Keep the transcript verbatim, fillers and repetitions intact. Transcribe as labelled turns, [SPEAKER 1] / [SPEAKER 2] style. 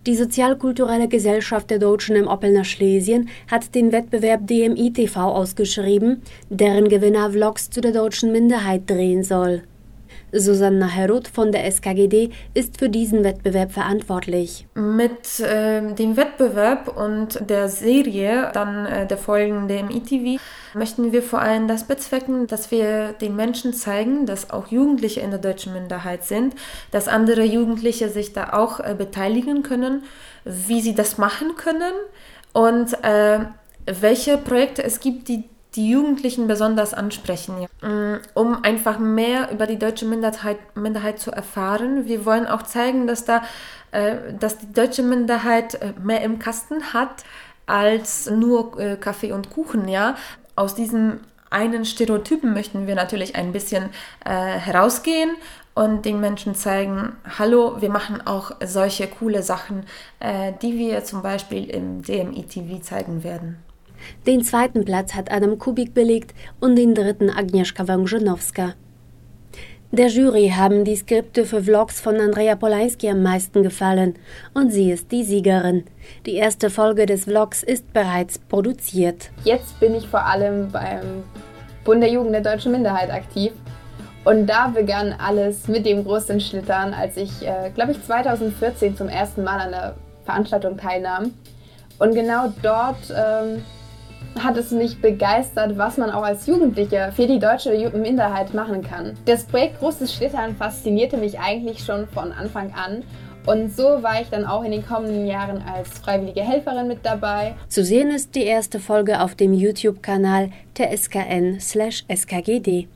[SPEAKER 1] Die Sozialkulturelle Gesellschaft der Deutschen im Oppelner Schlesien hat den Wettbewerb D M I T V ausgeschrieben, deren Gewinner Vlogs zu der deutschen Minderheit drehen soll. Susanna Herroth von der S K G D ist für diesen Wettbewerb verantwortlich.
[SPEAKER 2] Mit äh, dem Wettbewerb und der Serie, dann äh, der Folgen D M I T V, möchten wir vor allem das bezwecken, dass wir den Menschen zeigen, dass auch Jugendliche in der deutschen Minderheit sind, dass andere Jugendliche sich da auch äh, beteiligen können, wie sie das machen können und äh, welche Projekte es gibt, die die Jugendlichen besonders ansprechen, um einfach mehr über die deutsche Minderheit, Minderheit zu erfahren. Wir wollen auch zeigen, dass, da, dass die deutsche Minderheit mehr im Kasten hat als nur Kaffee und Kuchen. Ja? Aus diesen einen Stereotypen möchten wir natürlich ein bisschen äh, herausgehen und den Menschen zeigen, hallo, wir machen auch solche coole Sachen, äh, die wir zum Beispiel im D M I T V zeigen werden.
[SPEAKER 1] Den zweiten Platz hat Adam Kubik belegt und den dritten Agnieszka Wążynowska. Der Jury haben die Skripte für Vlogs von Andrea Polański am meisten gefallen und sie ist die Siegerin. Die erste Folge des Vlogs ist bereits produziert.
[SPEAKER 3] Jetzt bin ich vor allem beim Bund der Jugend der deutschen Minderheit aktiv und da begann alles mit dem großen Schlittern, als ich, äh, glaube ich, zweitausendvierzehn zum ersten Mal an der Veranstaltung teilnahm. Und genau dort ähm, hat es mich begeistert, was man auch als Jugendlicher für die deutsche Minderheit machen kann. Das Projekt Großes Schlittern faszinierte mich eigentlich schon von Anfang an und so war ich dann auch in den kommenden Jahren als freiwillige Helferin mit dabei.
[SPEAKER 1] Zu sehen ist die erste Folge auf dem YouTube-Kanal der S K N slash S K G D.